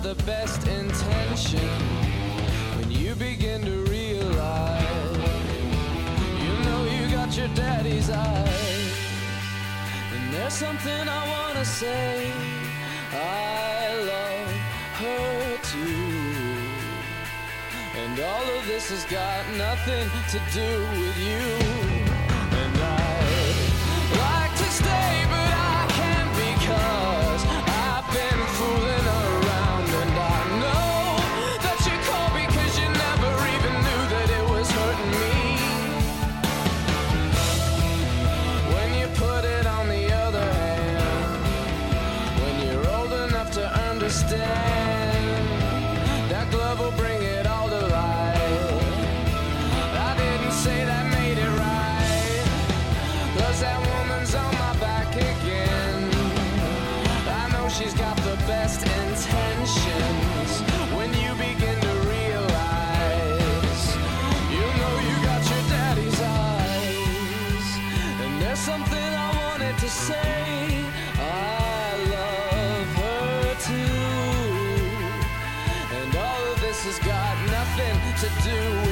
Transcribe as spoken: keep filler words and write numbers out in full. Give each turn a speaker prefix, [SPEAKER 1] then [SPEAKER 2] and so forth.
[SPEAKER 1] the best intention when you begin to realize you know you got your daddy's eyes. And there's something I wanna say, I love her too. And all of this has got nothing to do with you. And I'd like to stay, but I can't because I've been fooling around. And I know that you called because you never even knew that it was hurting me. When you put it on the other hand, when you're old enough to understand, that glove will bring it all to light. I didn't say that made it right, 'cause that woman's on my back again. I know she's got the best intentions when you begin to realize you know you got your daddy's eyes. And there's something I wanted to say, I love her too. And all of this has got nothing to do with